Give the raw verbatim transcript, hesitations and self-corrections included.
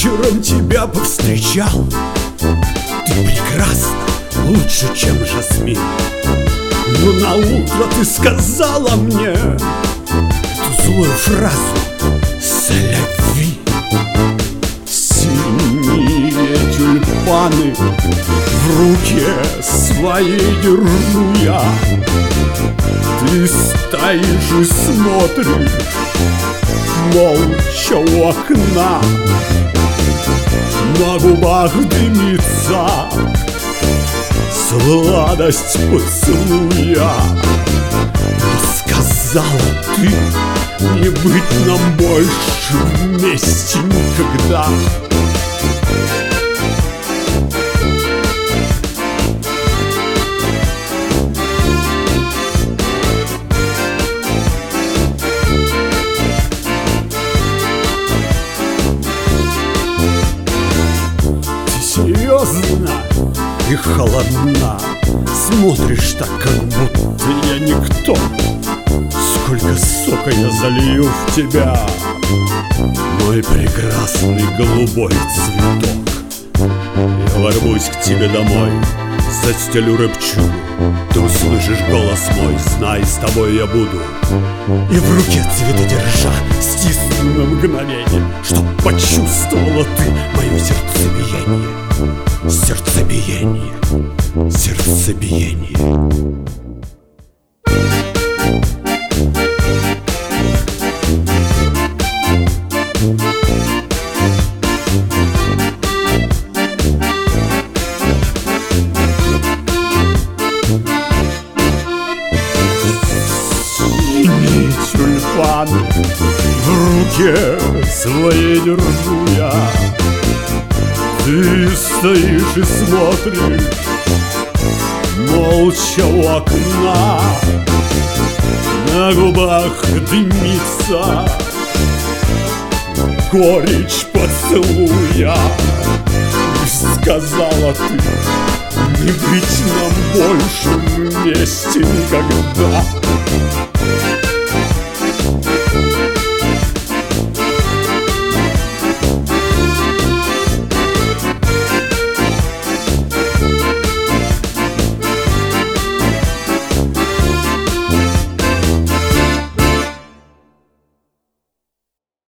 вечером тебя повстречал. Ты прекрасна, лучше, чем жасмин. Но на утро ты сказала мне эту злую фразу «Слави». Синие тюльпаны в руке своей держу я. Ты стоишь и смотришь молча у окна. На губах дымится сладость поцелуя. Сказала ты, не быть нам больше вместе никогда. Серьезно и холодна, смотришь так, как будто я никто. Сколько сока я залью в тебя, мой прекрасный голубой цветок. Я ворвусь к тебе домой, застелю рыбчугу. Ты услышишь голос мой, знай, с тобой я буду. И в руке цветы держа, стисну на мгновение, чтоб почувствовала ты мое сердцебиение. Сердцебиение, сердцебиение. Синие тюльпаны в руке своей держу я. Ты стоишь и смотришь молча у окна. На губах дымится горечь поцелуя. Сказала ты, не быть нам больше вместе никогда.